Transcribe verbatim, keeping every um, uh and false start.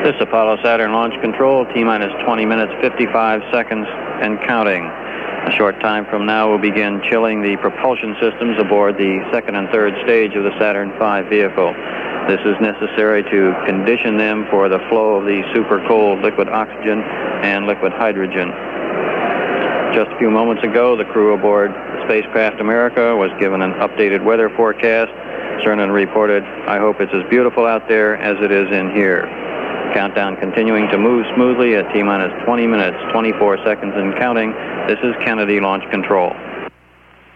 This is Apollo Saturn Launch Control, T-minus twenty minutes, fifty-five seconds, and counting. A short time from now, we'll begin chilling the propulsion systems aboard the second and third stage of the Saturn five vehicle. This is necessary to condition them for the flow of the super cold liquid oxygen and liquid hydrogen. Just a few moments ago, the crew aboard the Spacecraft America was given an updated weather forecast. Cernan reported, "I hope it's as beautiful out there as it is in here." Countdown continuing to move smoothly at T-minus twenty minutes, twenty-four seconds and counting. This is Kennedy Launch Control.